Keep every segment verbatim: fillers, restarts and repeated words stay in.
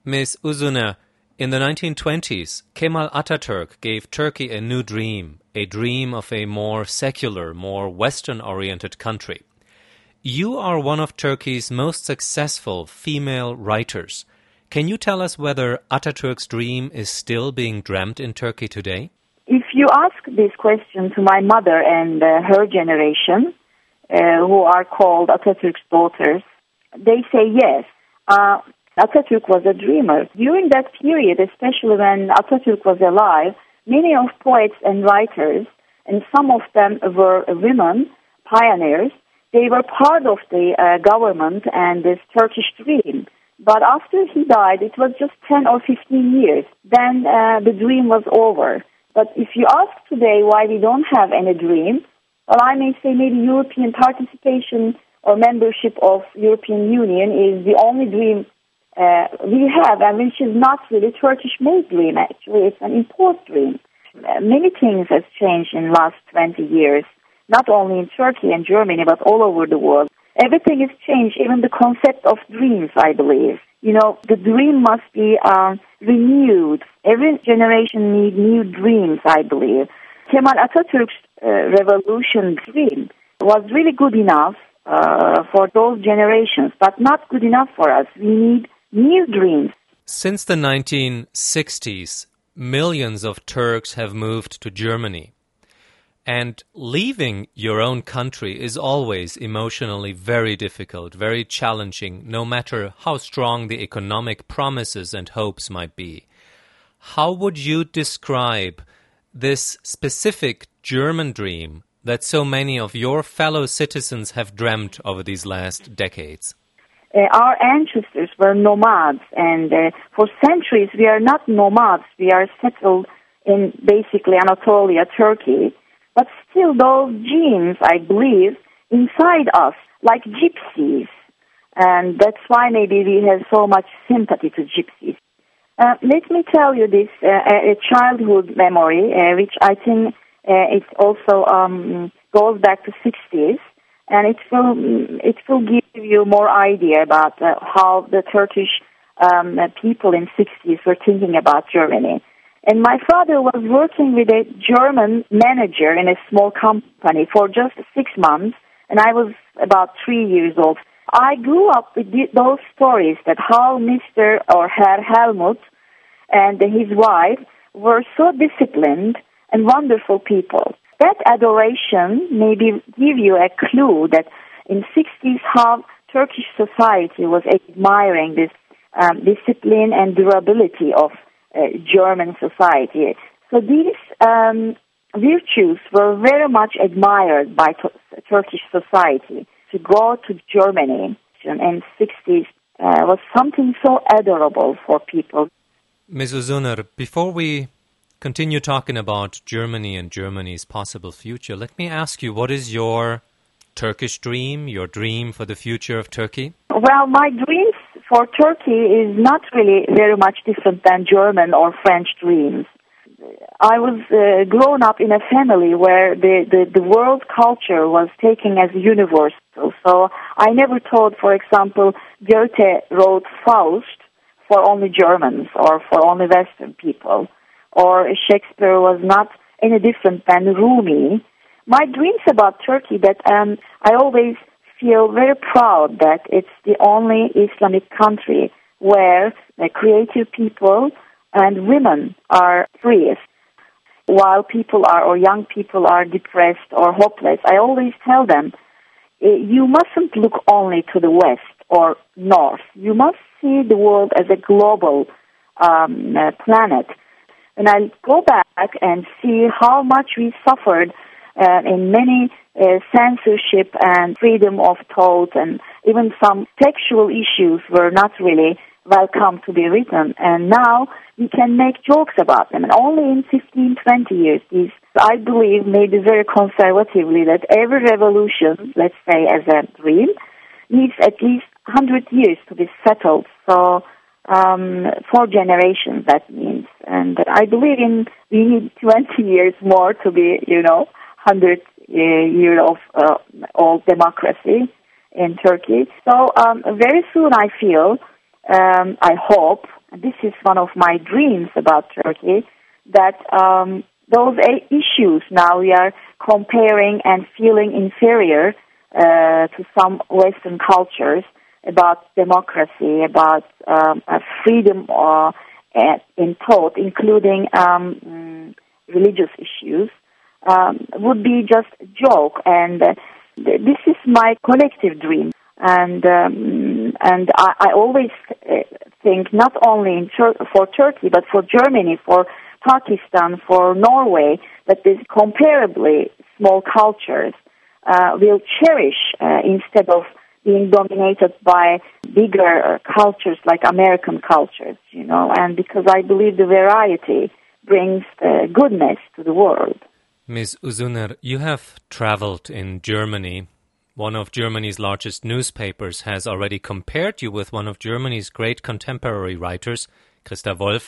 Miz Uzuna, in the nineteen twenties, Kemal Ataturk gave Turkey a new dream, a dream of a more secular, more Western-oriented country. You are one of Turkey's most successful female writers. Can you tell us whether Ataturk's dream is still being dreamt in Turkey today? If you ask this question to my mother and uh, her generation, uh, who are called Ataturk's daughters, they say yes. Uh, Ataturk was a dreamer. During that period, especially when Ataturk was alive, many of poets and writers, and some of them were women, pioneers, they were part of the uh, government and this Turkish dream. But after he died, it was just ten or fifteen years. Then uh, the dream was over. But if you ask today why we don't have any dream, well, I may say maybe European participation or membership of European Union is the only dream uh, we have, and which is not really Turkish-made dream, actually. It's an import dream. Uh, many things have changed in the last twenty years, not only in Turkey and Germany, but all over the world. Everything has changed, even the concept of dreams, I believe. You know, the dream must be uh, renewed. Every generation needs new dreams, I believe. Kemal Atatürk's uh, revolution dream was really good enough uh, for those generations, but not good enough for us. We need new dreams. Since the nineteen sixties, millions of Turks have moved to Germany. And leaving your own country is always emotionally very difficult, very challenging, no matter how strong the economic promises and hopes might be. How would you describe this specific German dream that so many of your fellow citizens have dreamt over these last decades? Uh, our ancestors were nomads, and uh, for centuries we are not nomads. We are settled in basically Anatolia, Turkey. But still those genes, I believe, inside us, like gypsies. And that's why maybe we have so much sympathy to gypsies. Uh, let me tell you this, uh, a childhood memory, uh, which I think uh, it also um, goes back to sixties. And it will it will give you more idea about uh, how the Turkish um, people in sixties were thinking about Germany. And my father was working with a German manager in a small company for just six months, and I was about three years old. I grew up with the, those stories that how Mister or Herr Helmut and his wife were so disciplined and wonderful people. That adoration maybe give you a clue that in sixties how Turkish society was admiring this um, discipline and durability of uh, German society. So these um, virtues were very much admired by t- Turkish society. To go to Germany in sixties uh, was something so adorable for people. Miz Uzuner, before we continue talking about Germany and Germany's possible future, let me ask you, what is your Turkish dream, your dream for the future of Turkey? Well, my dreams for Turkey is not really very much different than German or French dreams. I was uh, grown up in a family where the, the, the world culture was taken as universal. So I never thought, for example, Goethe wrote Faust for only Germans or for only Western people, or Shakespeare was not any different than Rumi. My dreams about Turkey that um, I always feel very proud that it's the only Islamic country where the creative people and women are freest. While people are, or young people are depressed or hopeless, I always tell them, you mustn't look only to the west or north. You must see the world as a global um, uh, planet. And I go back and see how much we suffered uh, in many uh, censorship and freedom of thought, and even some sexual issues were not really welcome to be written. And now we can make jokes about them. And only in fifteen, twenty years, these, I believe, maybe very conservatively, that every revolution, let's say as a dream, needs at least one hundred years to be settled. So um, four generations, that means. And I believe in we need twenty years more to be, you know, one hundred uh, years of uh, old democracy in Turkey. So um, very soon I feel, um, I hope, and this is one of my dreams about Turkey, that um, those a- issues now we are comparing and feeling inferior uh, to some Western cultures about democracy, about um, uh, freedom uh, in thought, including um, religious issues, um, would be just a joke. And uh, th- this is my collective dream. And um, and I, I always uh, think not only in Tur- for Turkey, but for Germany, for Pakistan, for Norway, that these comparably small cultures uh, will cherish uh, instead of being dominated by bigger cultures like American cultures, you know, and because I believe the variety brings uh, goodness to the world. Miz Uzuner, you have traveled in Germany. One of Germany's largest newspapers has already compared you with one of Germany's great contemporary writers, Christa Wolf.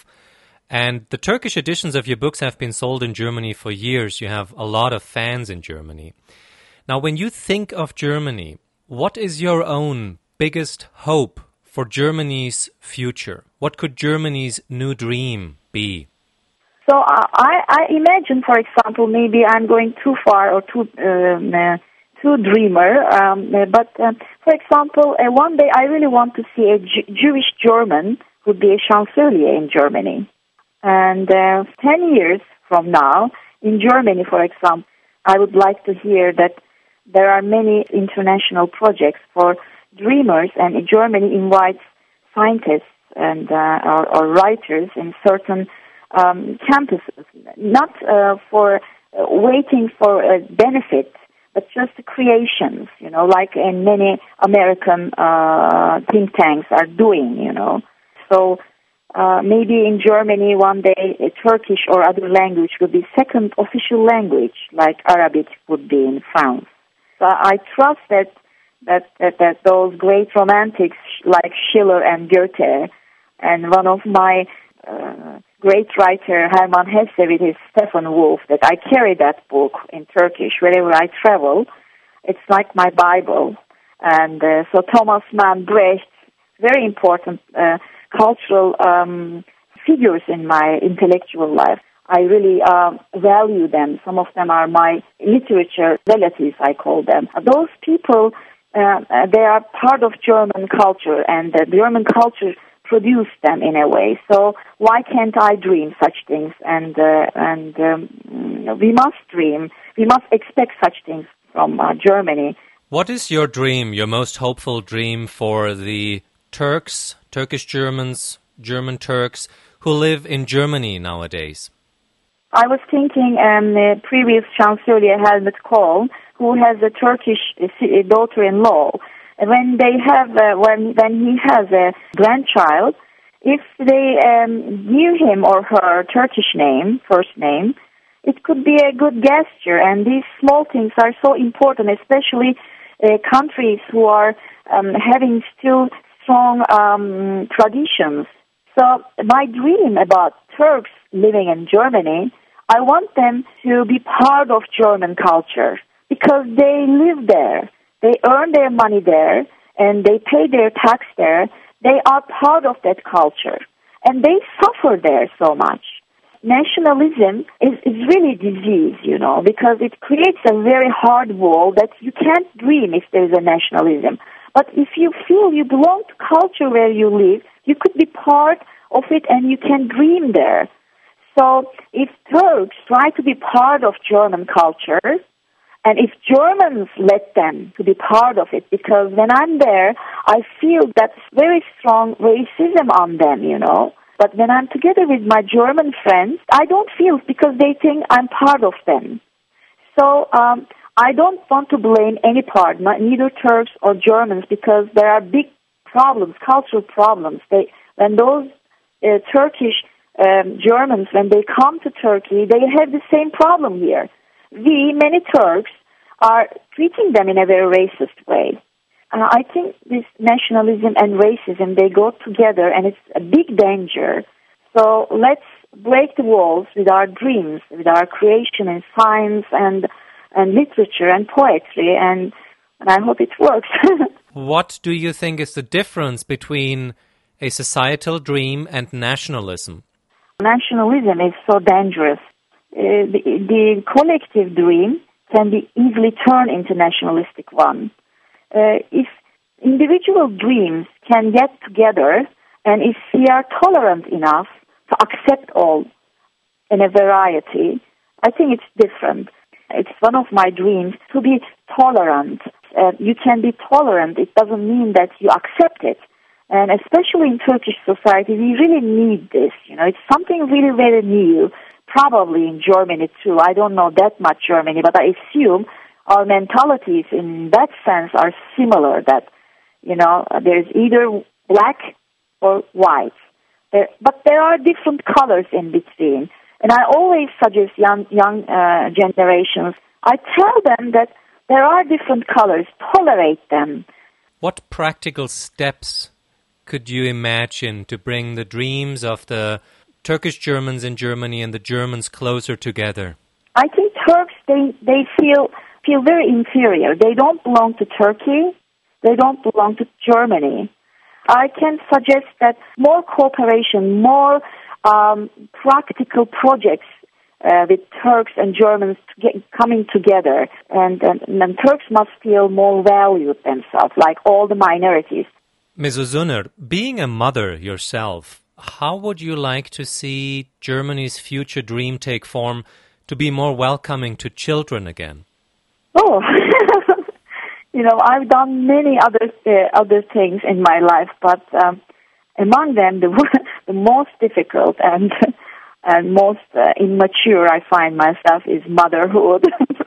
And the Turkish editions of your books have been sold in Germany for years. You have a lot of fans in Germany. Now, when you think of Germany, what is your own biggest hope for Germany's future? What could Germany's new dream be? So uh, I, I imagine, for example, maybe I'm going too far or too um, uh, too dreamer, um, uh, but uh, for example, uh, one day I really want to see a J- Jewish German who would be a chancellor in Germany. And uh, ten years from now, in Germany, for example, I would like to hear that there are many international projects for dreamers, and Germany invites scientists and uh, or, or writers in certain um, campuses, not uh, for uh, waiting for a benefit, but just creations, you know, like in many American uh, think tanks are doing, you know. So uh, maybe in Germany one day a Turkish or other language will be second official language, like Arabic would be in France. So I trust that that, that that those great romantics like Schiller and Goethe, and one of my uh, great writer Hermann Hesse with his Stephen Wolf, that I carry that book in Turkish wherever I travel. It's like my Bible. And uh, so Thomas Mann, Brecht, very important uh, cultural um, figures in my intellectual life. I really uh, value them. Some of them are my literature relatives, I call them. Those people, uh, they are part of German culture, and the German culture produced them in a way. So why can't I dream such things? And uh, and um, we must dream. We must expect such things from uh, Germany. What is your dream, your most hopeful dream for the Turks, Turkish Germans, German Turks who live in Germany nowadays? I was thinking um, the previous Chancellor Helmut Kohl, who has a Turkish daughter-in-law, when they have uh, when when he has a grandchild, if they um, give him or her Turkish name, first name, it could be a good gesture. And these small things are so important, especially uh, countries who are um, having still strong um, traditions. So my dream about Turks living in Germany, I want them to be part of German culture because they live there. They earn their money there, and they pay their tax there. They are part of that culture, and they suffer there so much. Nationalism is, is really disease, you know, because it creates a very hard wall that you can't dream if there is a nationalism. But if you feel you belong to culture where you live, you could be part of it, and you can dream there. So if Turks try to be part of German culture, and if Germans let them to be part of it, because when I'm there, I feel that very strong racism on them, you know. But when I'm together with my German friends, I don't feel because they think I'm part of them. So um, I don't want to blame any part, not, neither Turks or Germans, because there are big problems, cultural problems. They, when those uh, Turkish um, Germans, when they come to Turkey, they have the same problem here. We, many Turks, are treating them in a very racist way. Uh, I think this nationalism and racism, they go together, and it's a big danger. So let's break the walls with our dreams, with our creation in science and and literature and poetry, and, and I hope it works. What do you think is the difference between a societal dream and nationalism? Nationalism is so dangerous. Uh, the, the collective dream can be easily turned into nationalistic one. Uh, if individual dreams can get together, and if we are tolerant enough to accept all in a variety, I think it's different. It's one of my dreams to be tolerant. Uh, you can be tolerant. It doesn't mean that you accept it. And especially in Turkish society, we really need this. You know, it's something really very new. Probably in Germany too. I don't know that much Germany, but I assume our mentalities in that sense are similar. That, you know, there's either black or white. There, but there are different colors in between. And I always suggest young young uh, generations, I tell them that there are different colors. Tolerate them. What practical steps could you imagine to bring the dreams of the Turkish Germans in Germany and the Germans closer together? I think Turks, they, they feel feel very inferior. They don't belong to Turkey. They don't belong to Germany. I can suggest that more cooperation, more um, practical projects uh, with Turks and Germans to get, coming together. And, and, and Turks must feel more valued themselves, like all the minorities. Miz Uzuner, being a mother yourself, how would you like to see Germany's future dream take form to be more welcoming to children again? Oh, you know, I've done many other uh, other things in my life, but um, among them, the the most difficult and and most uh, immature I find myself is motherhood.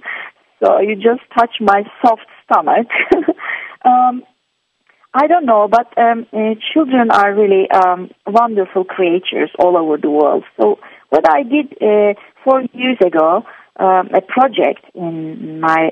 So you just touch my soft stomach. um, I don't know, but um, uh, children are really um, wonderful creatures all over the world. So what I did uh, four years ago, um, a project in my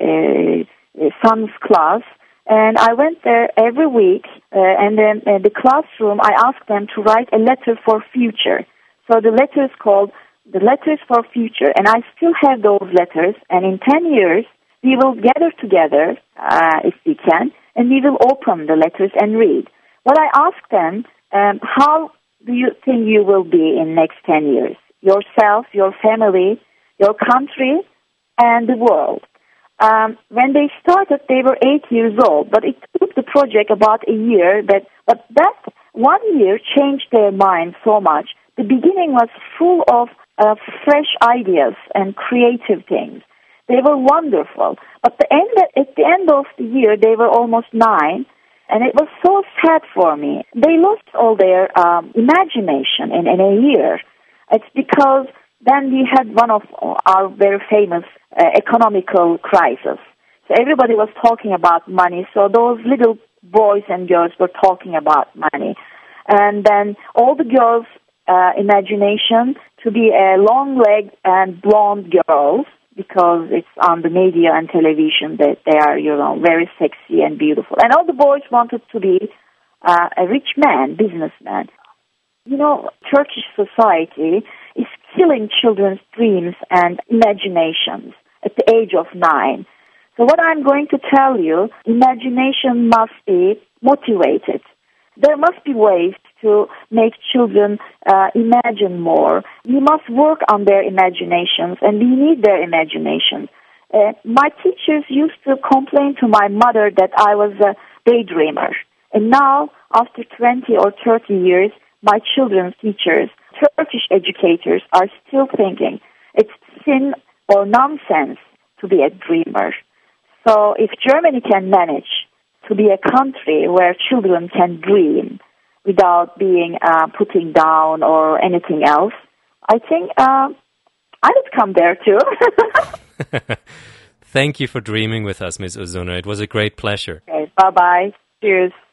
uh, son's class, and I went there every week, uh, and then uh, the classroom, I asked them to write a letter for future. So the letter is called the Letters for Future, and I still have those letters, and in ten years, we will gather together, uh, if we can, and we will open the letters and read. What I asked them, um, how do you think you will be in next ten years? Yourself, your family, your country, and the world. Um, when they started, they were eight years old, but it took the project about a year. But, but that one year changed their mind so much. The beginning was full of uh, fresh ideas and creative things. They were wonderful. But the end, at the end of the year, they were almost nine, and it was so sad for me. They lost all their um, imagination in, in a year. It's because then we had one of our very famous uh, economical crisis. So everybody was talking about money, so those little boys and girls were talking about money. And then all the girls' uh, imagination to be a long-legged and blonde girls, because it's on the media and television that they are, you know, very sexy and beautiful. And all the boys wanted to be uh, a rich man, businessman. You know, Turkish society is killing children's dreams and imaginations at the age of nine. So what I'm going to tell you, imagination must be motivated. There must be ways to make children uh, imagine more. We must work on their imaginations, and we need their imagination. Uh, my teachers used to complain to my mother that I was a daydreamer. And now, after twenty or thirty years, my children's teachers, Turkish educators, are still thinking it's sin or nonsense to be a dreamer. So if Germany can manage to be a country where children can dream without being uh, putting down or anything else, I think uh, I would come there too. Thank you for dreaming with us, Miz Uzuner. It was a great pleasure. Okay, bye-bye. Cheers.